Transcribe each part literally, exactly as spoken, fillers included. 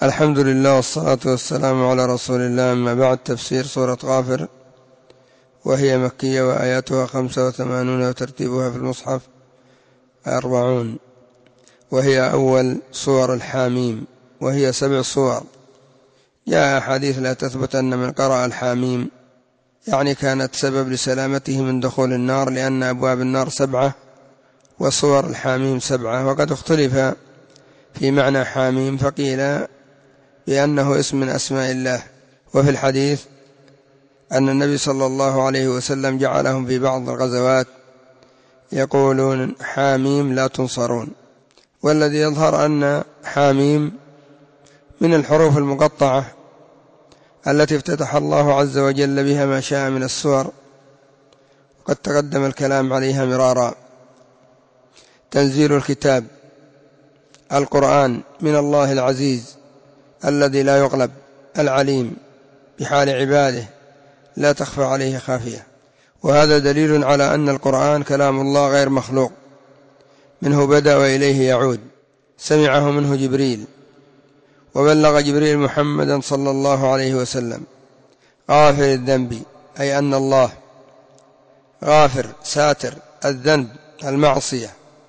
الحمد لله والصلاة والسلام على رسول الله. أما بعد، تفسير سورة غافر، وهي مكية وآياتها خمسة وثمانون وترتيبها في المصحف أربعون، وهي أول سور الحاميم، وهي سبع سور. جاء أحاديث لا تثبت أن من قرأ الحاميم يعني كانت سبب لسلامته من دخول النار، لأن أبواب النار سبعة وصور الحاميم سبعة. وقد اختلف في معنى حاميم، فقيل بأنه اسم من أسماء الله. وفي الحديث أن النبي صلى الله عليه وسلم جعلهم في بعض الغزوات يقولون حاميم لا تنصرون. والذي يظهر أن حاميم من الحروف المقطعة التي افتتح الله عز وجل بها ما شاء من السور، وقد تقدم الكلام عليها مرارا. تنزيل الكتاب القرآن من الله العزيز الذي لا يغلب، العليم بحال عباده لا تخفى عليه خافية. وهذا دليل على أن القرآن كلام الله غير مخلوق، منه بدأ وإليه يعود. سمعه منه جبريل، وبلغ جبريل محمدا صلى الله عليه وسلم. غافر الذنب، أي أن الله غافر ساتر الذنب المعصية.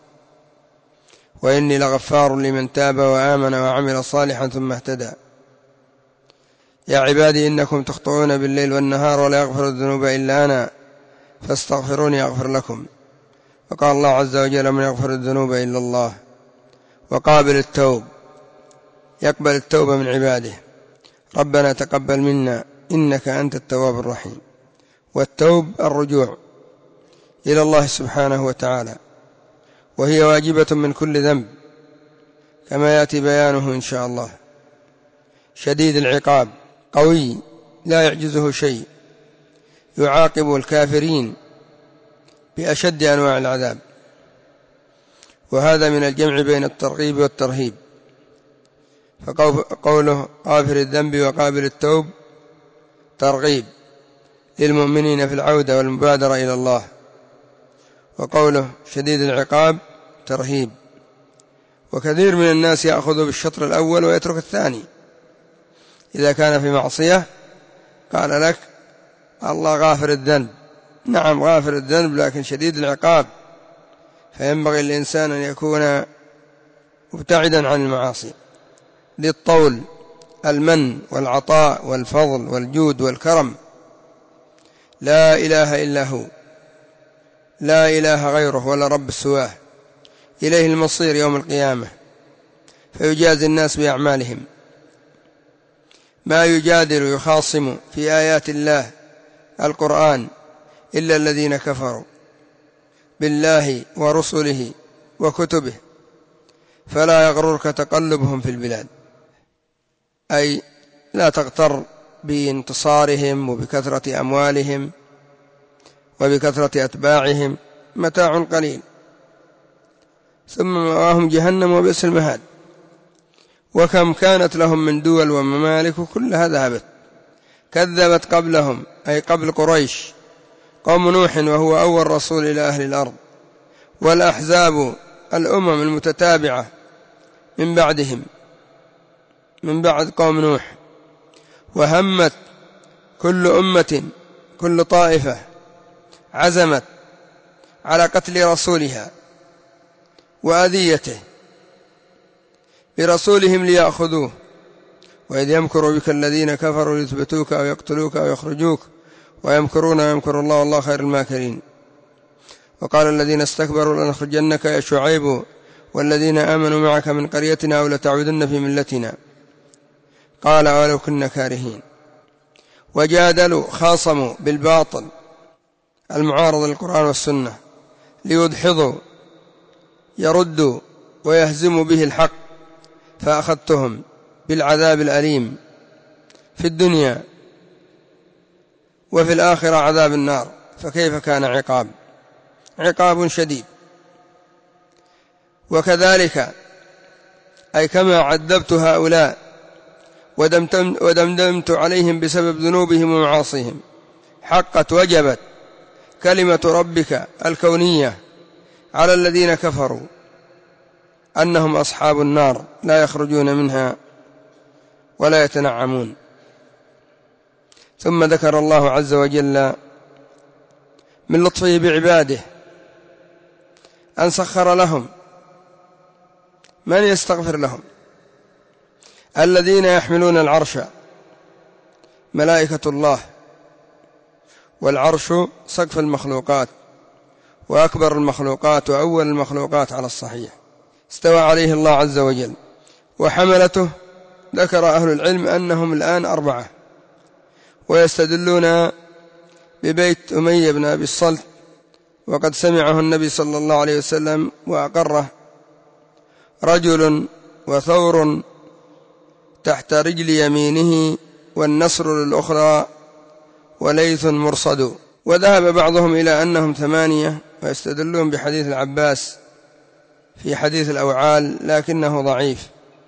وإني لغفار لمن تاب وآمن وعمل صالحا ثم اهتدى. يا عبادي إنكم تخطئون بالليل والنهار ولا يغفر الذنوب إلا أنا فاستغفروني أغفر لكم. وقال الله عز وجل من يغفر الذنوب إلا الله. وقابل التوب، يقبل التوبة من عباده. ربنا تقبل منا إنك أنت التواب الرحيم. والتوب الرجوع إلى الله سبحانه وتعالى، وهي واجبة من كل ذنب كما يأتي بيانه إن شاء الله. شديد العقاب، قوي لا يعجزه شيء، يعاقب الكافرين بأشد أنواع العذاب. وهذا من الجمع بين الترغيب والترهيب. فقوله غافر الذنب وقابل التوب ترغيب للمؤمنين في العودة والمبادرة إلى الله، وقوله شديد العقاب ترهيب. وكثير من الناس يأخذ بالشطر الأول ويترك الثاني. إذا كان في معصية قال لك الله غافر الذنب، نعم غافر الذنب، لكن شديد العقاب، فينبغي الإنسان أن يكون مبتعدا عن المعاصي للطول المن والعطاء والفضل والجود والكرم. لا إله إلا هو، لا إله غيره ولا رب سواه، إليه المصير يوم القيامة، فيجازي الناس بأعمالهم. ما يجادل يخاصم في آيات الله القرآن إلا الذين كفروا بالله ورسله وكتبه فلا يغررك تقلبهم في البلاد. أي لا تغتر بانتصارهم وبكثرة أموالهم وبكثرة أتباعهم، متاع قليل ثم مأواهم جهنم وبئس المهاد. وكم كانت لهم من دول وممالك كلها ذهبت. كذبت قبلهم، أي قبل قريش، قوم نوح وهو أول رسول إلى أهل الأرض، والأحزاب الأمم المتتابعة من بعدهم، من بعد قوم نوح. وهمت كل أمة، كل طائفة عزمت على قتل رسولها وأذيته برسولهم ليأخذوه. وإذ يمكر بك الذين كفروا ليثبتوك أو يقتلوك أو يخرجوك ويمكرون ويمكر الله والله خير الماكرين. وقال الذين استكبروا لنخرجنك يا شعيب والذين آمنوا معك من قريتنا أو لتعودن في ملتنا قال ولو كنا كارهين. وجادلوا، خاصموا بالباطل المعارض للقرآن والسنة ليدحضوا، يردوا ويهزموا به الحق، فأخذتهم بالعذاب الأليم في الدنيا وفي الآخرة عذاب النار. فكيف كان عقاب؟ عقاب شديد. وكذلك أي كما عذبت هؤلاء ودمدمت عليهم بسبب ذنوبهم ومعاصيهم، حقت وجبت كلمة ربك الكونية على الذين كفروا أنهم أصحاب النار لا يخرجون منها ولا يتنعمون. ثم ذكر الله عز وجل من لطفه بعباده أن سخر لهم من يستغفر لهم، الذين يحملون العرش ملائكة الله، والعرش سقف المخلوقات وأكبر المخلوقات وأول المخلوقات على الصحيح، استوى عليه الله عز وجل. وحملته ذكر أهل العلم أنهم الآن أربعة، ويستدلون ببيت أمية بن أبي الصلت، وقد سمعه النبي صلى الله عليه وسلم وأقره: رجل وثور تحت رجل يمينه والنصر للأخرى وليث مرصد. وذهب بعضهم إلى أنهم ثمانية، ويستدلون بحديث العباس في حديث الأوعال لكنه ضعيف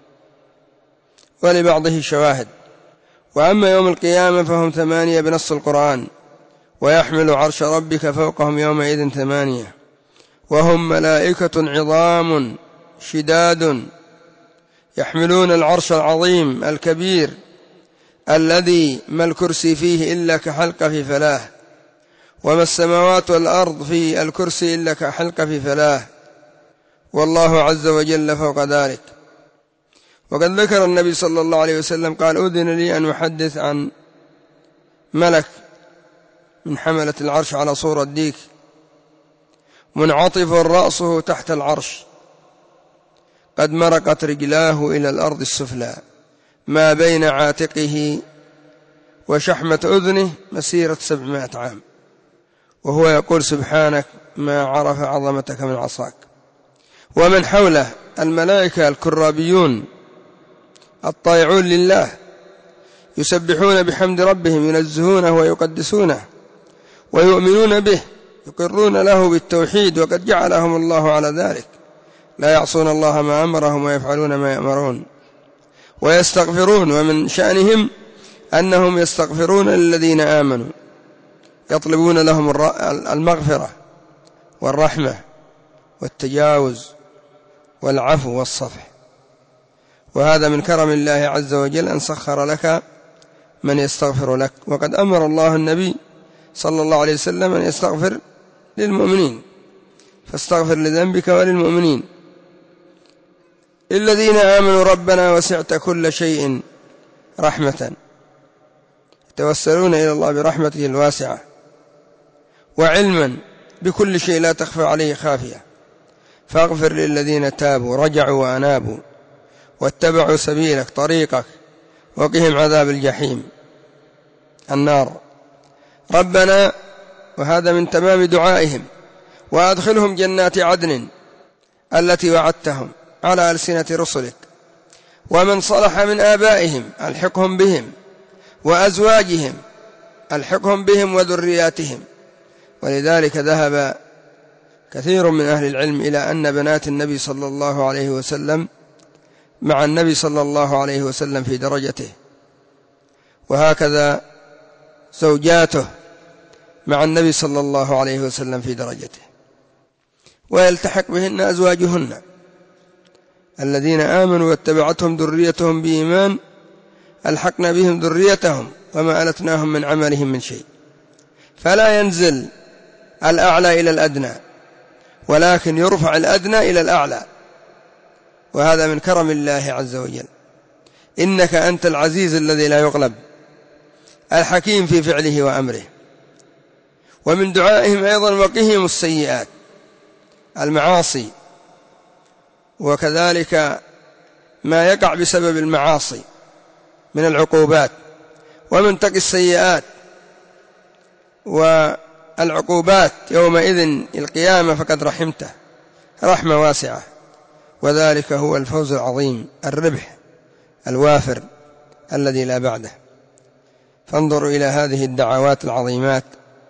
ولبعضه شواهد. وأما يوم القيامة فهم ثمانية بنص القرآن: ويحمل عرش ربك فوقهم يومئذ ثمانية، وهم ملائكة عظام شداد يحملون العرش العظيم الكبير الذي ما الكرسي فيه إلا كحلقة في فلاة، وما السماوات والأرض في الكرسي إلا كحلقة في فلاة، والله عز وجل فوق ذلك. وقد ذكر النبي صلى الله عليه وسلم قال: أذن لي أن أحدث عن ملك من حملة العرش على صورة ديك منعطف رأسه تحت العرش، قد مرقت رجلاه إلى الأرض السفلى، ما بين عاتقه وشحمة أذنه مسيرة سبعمائة عام، وهو يقول: سبحانك ما عرف عظمتك من عصاك. ومن حوله الملائكة الكرابيون الطائعون لله يسبحون بحمد ربهم، ينزهونه ويقدسونه ويؤمنون به، يقرون له بالتوحيد، وقد جعلهم الله على ذلك، لا يعصون الله ما أمرهم ويفعلون ما يأمرون، ويستغفرون. ومن شأنهم أنهم يستغفرون للذين آمنوا، يطلبون لهم المغفرة والرحمة والتجاوز والعفو والصفح. وهذا من كرم الله عز وجل أن سخر لك من يستغفر لك. وقد أمر الله النبي صلى الله عليه وسلم أن يستغفر للمؤمنين، فاستغفر لذنبك وللمؤمنين. الذين آمنوا ربنا وسعت كل شيء رحمة، يتوسلون إلى الله برحمته الواسعة، وعلما بكل شيء لا تخفى عليه خافية، فاغفر للذين تابوا رجعوا وأنابوا واتبعوا سبيلك طريقك، وقهم عذاب الجحيم النار. ربنا، وهذا من تمام دعائهم، وأدخلهم جنات عدن التي وعدتهم على ألسنة رسلك، ومن صلح من آبائهم ألحقهم بهم، وأزواجهم ألحقهم بهم، وذرياتهم. ولذلك ذهب كثير من أهل العلم إلى أن بنات النبي صلى الله عليه وسلم مع النبي صلى الله عليه وسلم في درجته، وهكذا زوجاته مع النبي صلى الله عليه وسلم في درجته، ويلتحق بهن أزواجهن الذين آمنوا واتبعتهم ذريتهم بإيمان ألحقنا بهم ذريتهم وما ألتناهم من عملهم من شيء. فلا ينزل الأعلى إلى الأدنى، ولكن يرفع الأدنى إلى الأعلى، وهذا من كرم الله عز وجل. إنك أنت العزيز الذي لا يغلب، الحكيم في فعله وأمره. ومن دعائهم أيضا وقهم السيئات، المعاصي، وكذلك ما يقع بسبب المعاصي من العقوبات. ومن تقي السيئات والعقوبات يومئذ القيامة فقد رحمته رحمة واسعة، وذلك هو الفوز العظيم، الربح الوافر الذي لا بعده. فانظروا إلى هذه الدعوات العظيمات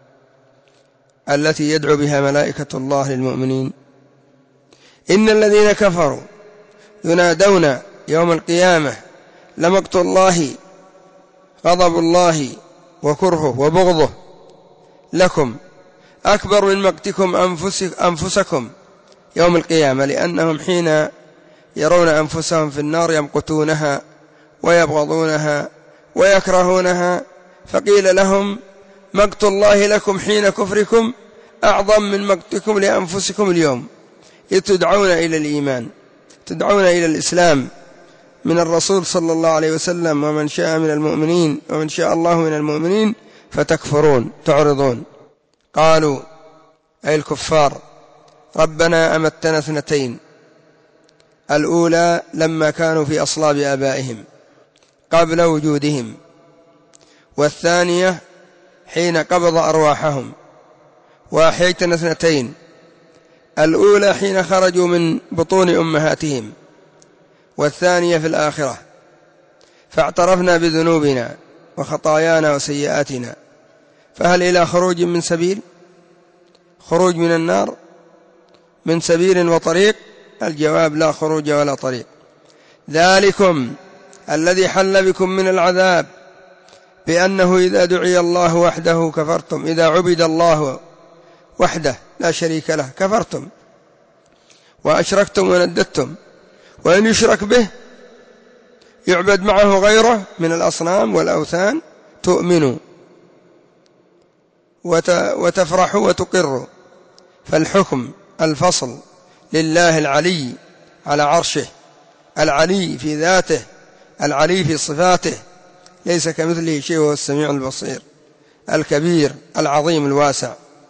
التي يدعو بها ملائكة الله للمؤمنين. إن الذين كفروا ينادون يوم القيامة لمقت الله غضب الله وكرهه وبغضه لكم أكبر من مقتكم أنفسكم يوم القيامة، لأنهم حين يرون أنفسهم في النار يمقتونها ويبغضونها ويكرهونها، فقيل لهم مقت الله لكم حين كفركم أعظم من مقتكم لأنفسكم اليوم، إذ تدعون إلى الإيمان، تدعون إلى الإسلام من الرسول صلى الله عليه وسلم ومن شاء من المؤمنين ومن شاء الله من المؤمنين، فتكفرون تعرضون. قالوا أي الكفار ربنا أمتنا اثنتين، الأولى لما كانوا في أصلاب آبائهم قبل وجودهم، والثانية حين قبض أرواحهم. وأحييتنا اثنتين، الأولى حين خرجوا من بطون أمهاتهم، والثانية في الآخرة، فاعترفنا بذنوبنا وخطايانا وسيئاتنا، فهل إلى خروج من سبيل؟ خروج من النار من سبيل وطريق؟ الجواب لا خروج ولا طريق. ذلكم الذي حل بكم من العذاب بأنه إذا دعي الله وحده كفرتم، إذا عبد الله وحده لا شريك له كفرتم وأشركتم ونددتم، وإن يشرك به يعبد معه غيره من الأصنام والأوثان تؤمنوا وتفرحوا وتقروا. فالحكم الفصل لله العلي على عرشه، العلي في ذاته، العلي في صفاته، ليس كمثله شيء، وهو السميع البصير الكبير العظيم الواسع.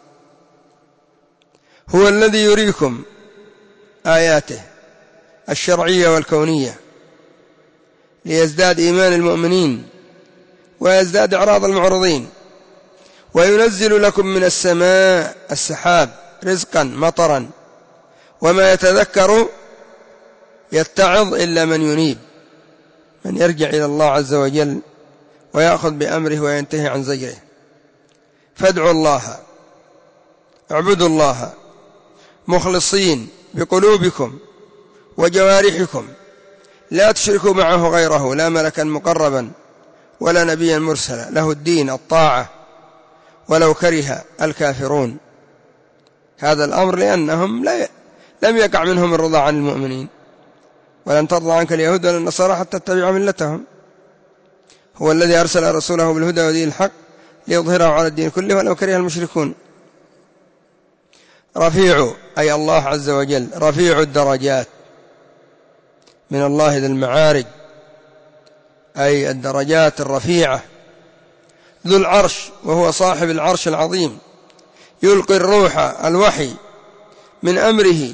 هو الذي يريكم آياته الشرعية والكونية ليزداد إيمان المؤمنين ويزداد إعراض المعرضين، وينزل لكم من السماء السحاب رزقا مطرا، وما يتذكر يتعظ إلا من ينيب، من يرجع إلى الله عز وجل ويأخذ بأمره وينتهي عن زجره. فادعوا الله، اعبدوا الله مخلصين بقلوبكم وجوارحكم، لا تشركوا معه غيره، لا ملكا مقربا ولا نبيا مرسلا، له الدين الطاعة ولو كره الكافرون. هذا الأمر لأنهم لا لم يقع منهم الرضا عن المؤمنين، ولن ترضى عنك اليهود ولا النصارى حتى تتبع ملتهم. هو الذي أرسل رسوله بالهدى ودين الحق ليظهره على الدين كله ولو كره المشركون. رفيع أي الله عز وجل، رفيع الدرجات، من الله ذي المعارج أي الدرجات الرفيعة. ذو العرش وهو صاحب العرش العظيم، يلقي الروح الوحي من أمره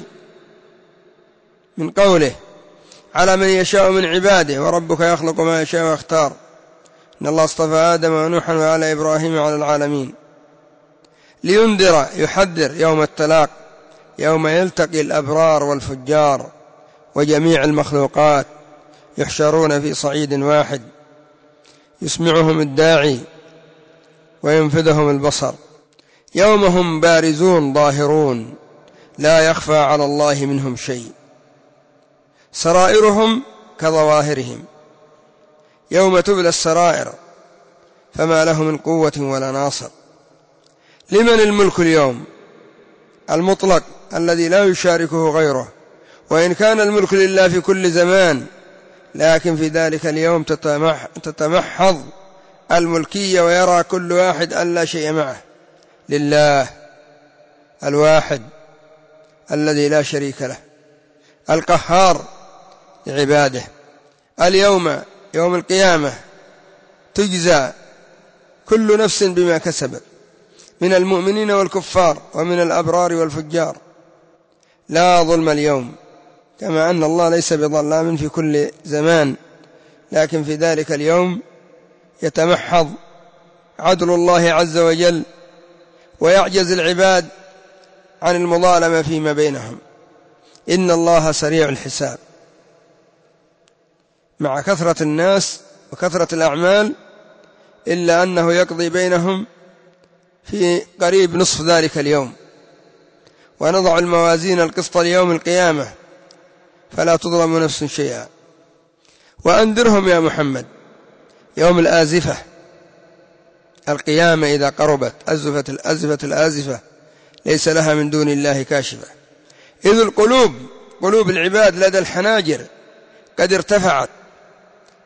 من قوله على من يشاء من عباده، وربك يخلق ما يشاء ويختار، إن الله اصطفى آدم ونوحا وآل إبراهيم على العالمين، لينذر يحذر يوم التلاق، يوم يلتقي الأبرار والفجار وجميع المخلوقات يحشرون في صعيد واحد، يسمعهم الداعي وينفذهم البصر، يوم هم بارزون ظاهرون لا يخفى على الله منهم شيء، سرائرهم كظواهرهم، يوم تبلى السرائر فما له من قوة ولا ناصر. لمن الملك اليوم؟ المطلق الذي لا يشاركه غيره، وإن كان الملك لله في كل زمان، لكن في ذلك اليوم تتمحض الملكية ويرى كل واحد أن لا شيء معه، لله الواحد الذي لا شريك له، القهار لعباده. اليوم يوم القيامة تجزى كل نفس بما كسبت، من المؤمنين والكفار ومن الأبرار والفجار، لا ظلم اليوم، كما أن الله ليس بظلام في كل زمان، لكن في ذلك اليوم يتمحض عدل الله عز وجل، ويعجز العباد عن المظالمة فيما بينهم. إن الله سريع الحساب. مع كثرة الناس وكثرة الأعمال، إلا أنه يقضي بينهم في قريب نصف ذلك اليوم. ونضع الموازين القسط ليوم القيامة فلا تظلم نفس شيئا. وأنذرهم يا محمد يوم الآزفة، القيامة إذا قربت، أزفت الأزفة الآزفة ليس لها من دون الله كاشفة، إذ القلوب قلوب العباد لدى الحناجر قد ارتفعت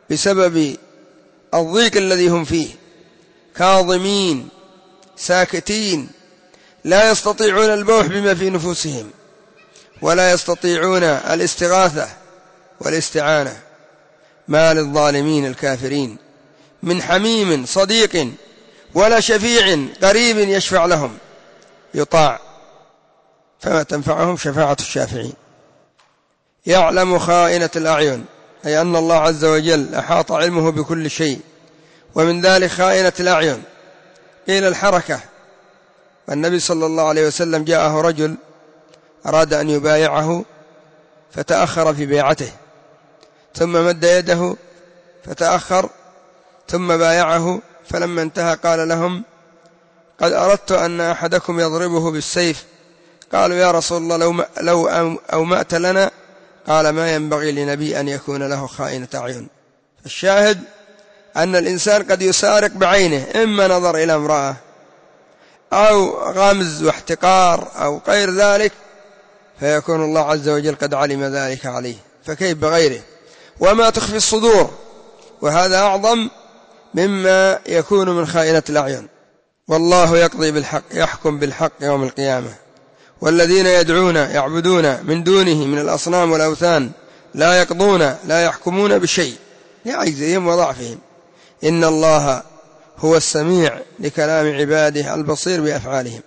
بسبب الضيق الذي هم فيه، كاظمين ساكتين، لا يستطيعون البوح بما في نفوسهم، ولا يستطيعون الاستغاثة والاستعانة. ما للظالمين الكافرين من حميم صديق ولا شفيع قريب يشفع لهم يطاع، فما تنفعهم شفاعة الشافعين. يعلم خائنة الأعين، أي أن الله عز وجل أحاط علمه بكل شيء، ومن ذلك خائنة الأعين. قيل الحركة، والنبي صلى الله عليه وسلم جاءه رجل أراد أن يبايعه فتأخر في بيعته، ثم مد يده فتأخر، ثم بايعه، فلما انتهى قال لهم: قد أردت أن أحدكم يضربه بالسيف. قالوا: يا رسول الله لو, لو أومأت لنا. قال: ما ينبغي لنبي أن يكون له خائنة أعين. الشاهد أن الإنسان قد يسارق بعينه، إما نظر إلى امرأة أو غمز واحتقار أو غير ذلك، فيكون الله عز وجل قد علم ذلك عليه، فكيف بغيره؟ وما تخفي الصدور، وهذا أعظم مما يكون من خائنة الأعين. والله يقضي بالحق، يحكم بالحق يوم القيامة. والذين يدعون يعبدون من دونه من الأصنام والأوثان لا يقضون لا يحكمون بشيء لعجزهم وضعفهم. إن الله هو السميع لكلام عباده البصير بأفعالهم.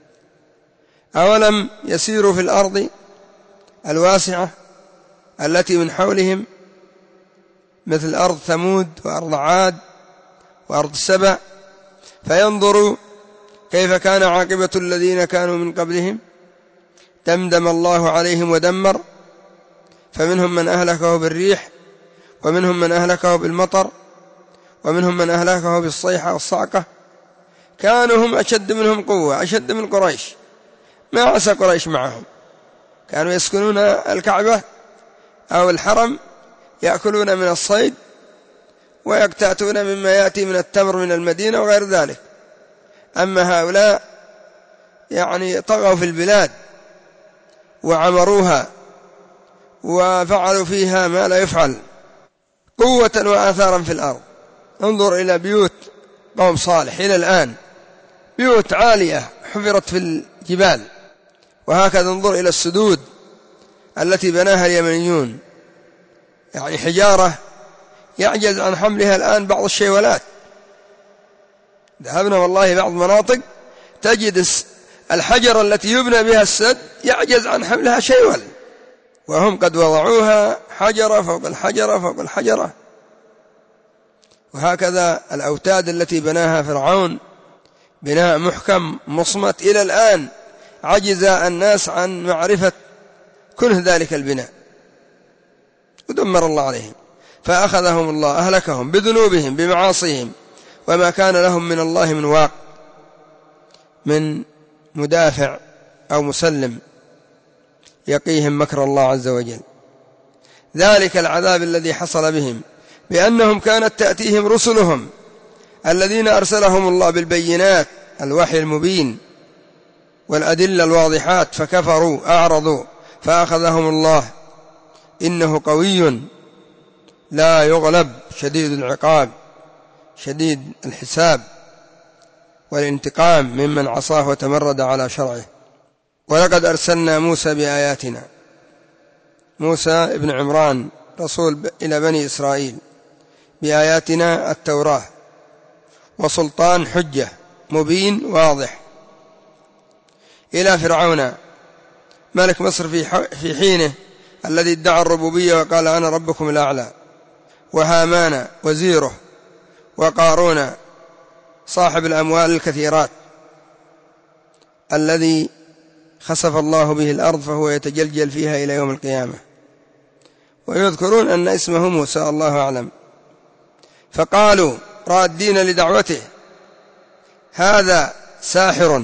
أولم يسيروا في الأرض الواسعة التي من حولهم، مثل أرض ثمود وأرض عاد وأرض سبع، فينظروا كيف كان عاقبة الذين كانوا من قبلهم، دمدم الله عليهم ودمر، فمنهم من أهلكه بالريح، ومنهم من أهلكه بالمطر، ومنهم من أهلكه بالصيحة والصعقة. كانوا هم أشد منهم قوة، أشد من قريش، ما عسى قريش معهم، كانوا يسكنون الكعبة أو الحرم، يأكلون من الصيد ويقتاتون مما يأتي من التمر من المدينة وغير ذلك. أما هؤلاء يعني طغوا في البلاد وعمروها وفعلوا فيها ما لا يفعل، قوة وآثارا في الأرض. انظر إلى بيوت قوم صالح إلى الآن، بيوت عالية حفرت في الجبال. وهكذا انظر إلى السدود التي بناها اليمنيون، يعني حجارة يعجز عن حملها الآن بعض الشيولات. ذهبنا والله بعض مناطق تجد الحجر التي يبنى بها السد يعجز عن حملها شيول، وهم قد وضعوها حجرة فوق الحجرة فوق الحجرة. وهكذا الأوتاد التي بناها فرعون بناء محكم مصمت، إلى الآن عجز الناس عن معرفة كنه ذلك البناء، ودمر الله عليهم، فأخذهم الله أهلكهم بذنوبهم بمعاصيهم، وما كان لهم من الله من واق، من مدافع أو مسلم يقيهم مكر الله عز وجل. ذلك العذاب الذي حصل بهم بأنهم كانت تأتيهم رسلهم الذين أرسلهم الله بالبينات، الوحي المبين والأدلة الواضحات، فكفروا أعرضوا فأخذهم الله. إنه قوي لا يغلب، شديد العقاب، شديد الحساب والانتقام ممن عصاه وتمرد على شرعه. ولقد أرسلنا موسى بآياتنا، موسى ابن عمران رسول إلى بني إسرائيل، بآياتنا التوراة وسلطان حجة مبين واضح، إلى فرعون ملك مصر في حينه الذي ادعى الربوبية وقال أنا ربكم الأعلى، وهامان وزيره، وقارون صاحب الأموال الكثيرات الذي خسف الله به الأرض فهو يتجلجل فيها إلى يوم القيامة. ويذكرون أن اسمه موسى، الله أعلم. فقالوا رادين لدعوته هذا ساحر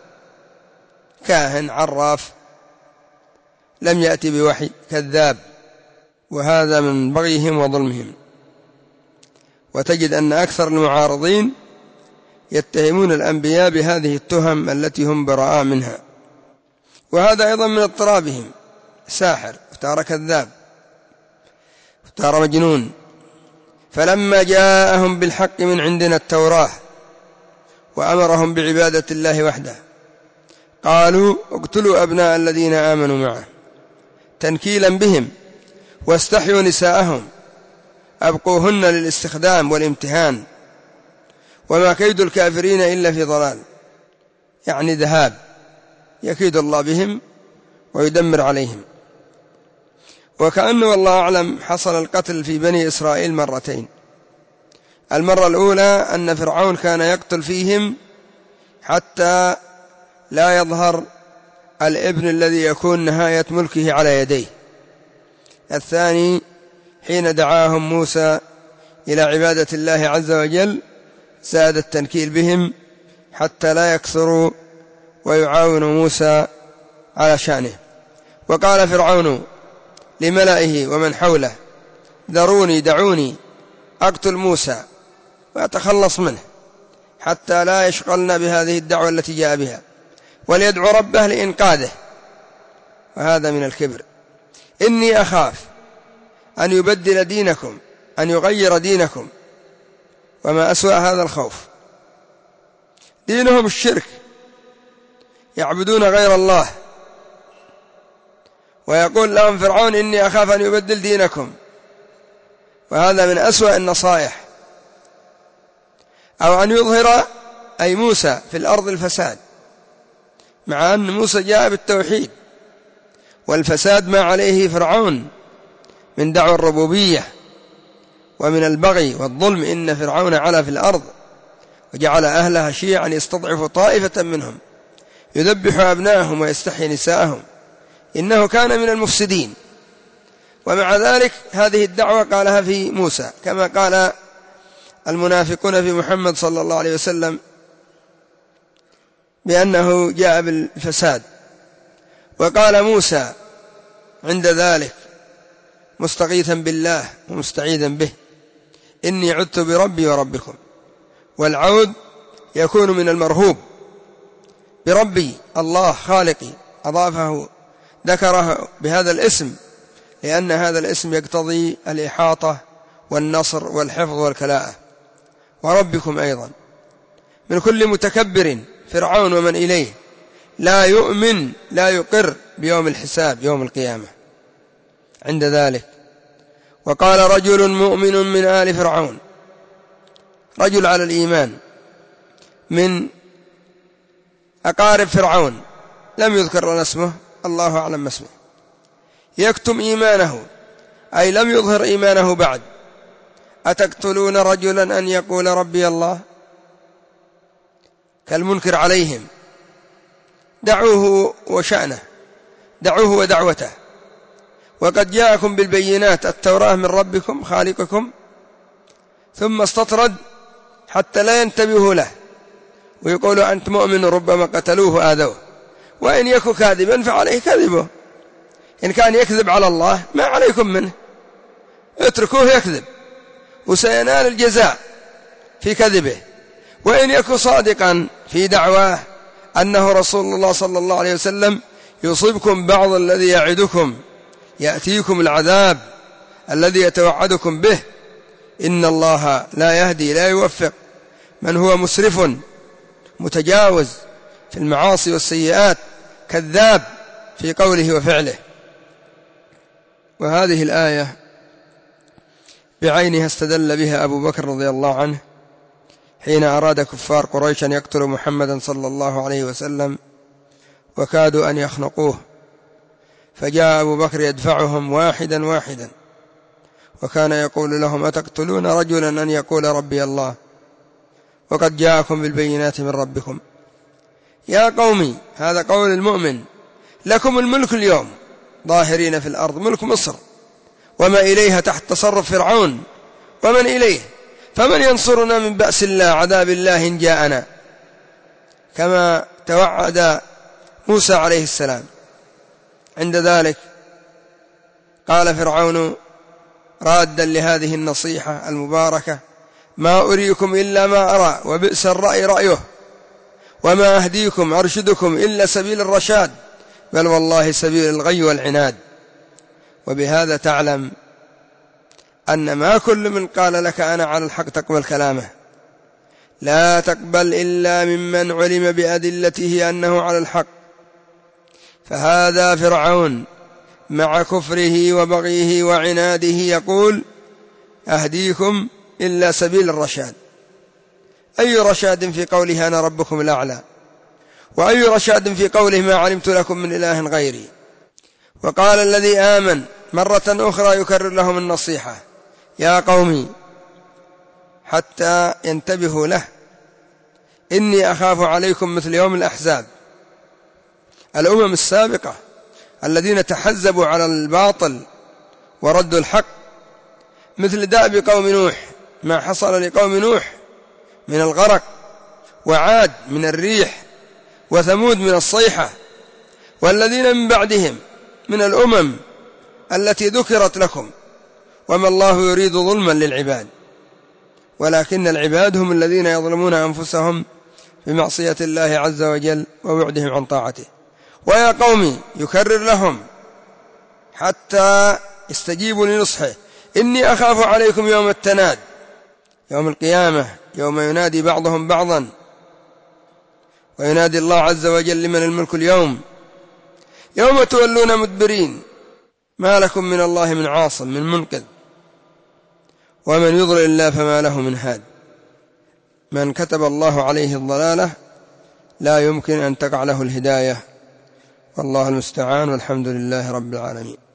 كاهن عراف لم يأتي بوحي كذاب. وهذا من بغيهم وظلمهم. وتجد أن أكثر المعارضين يتهمون الأنبياء بهذه التهم التي هم براء منها، وهذا أيضا من اضطرابهم، ساحر وتارى كذاب وتارى مجنون. فلما جاءهم بالحق من عندنا التوراة وأمرهم بعبادة الله وحده قالوا اقتلوا أبناء الذين آمنوا معه تنكيلا بهم واستحيوا نساءهم أبقوهن للاستخدام والامتهان وما كيد الكافرين إلا في ضلال، يعني ذهاب يكيد الله بهم ويدمر عليهم. وكأنه والله أعلم حصل القتل في بني إسرائيل مرتين. المرة الأولى أن فرعون كان يقتل فيهم حتى لا يظهر الابن الذي يكون نهاية ملكه على يديه. الثاني حين دعاهم موسى إلى عبادة الله عز وجل زاد التنكيل بهم حتى لا يكثروا ويعاونوا موسى على شأنه. وقال فرعون لملئه ومن حوله ذروني دعوني أقتل موسى وأتخلص منه حتى لا يشغلنا بهذه الدعوة التي جاء بها وليدعو ربه لإنقاذه. وهذا من الكبر. إني أخاف أن يبدل دينكم، أن يغير دينكم. وما أسوأ هذا الخوف، دينهم الشرك، يعبدون غير الله. ويقول لهم فرعون إني أخاف أن يبدل دينكم، وهذا من أسوأ النصائح. أو أن يظهر أي موسى في الأرض الفساد، مع أن موسى جاء بالتوحيد، والفساد ما عليه فرعون من دعوى الربوبية ومن البغي والظلم. إن فرعون علا في الأرض وجعل أهلها شيعا يستضعف طائفة منهم يذبح أبناءهم ويستحيي نساءهم إنه كان من المفسدين. ومع ذلك هذه الدعوة قالها في موسى، كما قال المنافقون في محمد صلى الله عليه وسلم بأنه جاء بالفساد. وقال موسى عند ذلك مستغيثا بالله ومستعيذا به إني عدت بربي وربكم. والعود يكون من المرهوب بربي الله خالقي، أضافه ذكره بهذا الاسم لأن هذا الاسم يقتضي الإحاطة والنصر والحفظ والكلاءة. وربكم أيضا من كل متكبر فرعون ومن إليه لا يؤمن لا يقر بيوم الحساب يوم القيامة. عند ذلك وقال رجل مؤمن من آل فرعون، رجل على الإيمان من أقارب فرعون لم يذكر لنا اسمه، الله أعلم اسمه، يكتم إيمانه أي لم يظهر إيمانه بعد. أتقتلون رجلا أن يقول ربي الله، كالمنكر عليهم. دعوه وشأنه، دعوه ودعوته، وقد جاءكم بالبينات التوراة من ربكم خالقكم. ثم استطرد حتى لا ينتبهوا له ويقولوا أنت مؤمن ربما قتلوه آذوه. وإن يكن كاذبا فعليه كذبه، إن كان يكذب على الله ما عليكم منه، اتركوه يكذب وسينال الجزاء في كذبه. وإن يكن صادقا في دعواه أنه رسول الله صلى الله عليه وسلم يصيبكم بعض الذي يعدكم، يأتيكم العذاب الذي يتوعدكم به. إن الله لا يهدي لا يوفق من هو مسرف متجاوز في المعاصي والسيئات كذاب في قوله وفعله. وهذه الآية بعينها استدل بها أبو بكر رضي الله عنه حين أراد كفار قريش أن يقتلوا محمدا صلى الله عليه وسلم وكادوا أن يخنقوه، فجاء أبو بكر يدفعهم واحدا واحدا وكان يقول لهم أتقتلون رجلا أن يقول ربي الله وقد جاءكم بالبينات من ربكم. يا قومي، هذا قول المؤمن، لكم الملك اليوم ظاهرين في الأرض، ملك مصر وما إليها تحت تصرف فرعون ومن إليه، فمن ينصرنا من بأس الله عذاب الله إن جاءنا، كما توعد موسى عليه السلام. عند ذلك قال فرعون رادا لهذه النصيحة المباركة ما أريكم إلا ما أرى وبئس الرأي رأيه وما أهديكم أرشدكم إلا سبيل الرشاد بل والله سبيل الغي والعناد. وبهذا تعلم أن ما كل من قال لك أنا على الحق تقبل كلامه، لا تقبل إلا ممن علم بأدلته أنه على الحق. فهذا فرعون مع كفره وبغيه وعناده يقول أهديكم إلا سبيل الرشاد. أي رشاد في قوله أنا ربكم الأعلى، وأي رشاد في قوله ما علمت لكم من إله غيري. وقال الذي آمن مرة أخرى يكرر لهم النصيحة يا قومي حتى ينتبهوا له إني أخاف عليكم مثل يوم الأحزاب. الأمم السابقة الذين تحزبوا على الباطل وردوا الحق، مثل دأب قوم نوح ما حصل لقوم نوح من الغرق، وعاد من الريح، وثمود من الصيحة، والذين من بعدهم من الأمم التي ذكرت لكم. وما الله يريد ظلما للعباد، ولكن العباد هم الذين يظلمون أنفسهم بمعصية الله عز وجل وبعدهم عن طاعته. ويا قوم يكرر لهم حتى يستجيبوا لنصحه إني أخاف عليكم يوم التناد، يوم القيامة، يوم ينادي بعضهم بعضا، وينادي الله عز وجل لمن الملك اليوم، يوم تولون مدبرين ما لكم من الله من عاصم من منقذ، ومن يضلل الله فما له من هاد. من كتب الله عليه الضلالة لا يمكن أن تقع له الهداية، والله المستعان، والحمد لله رب العالمين.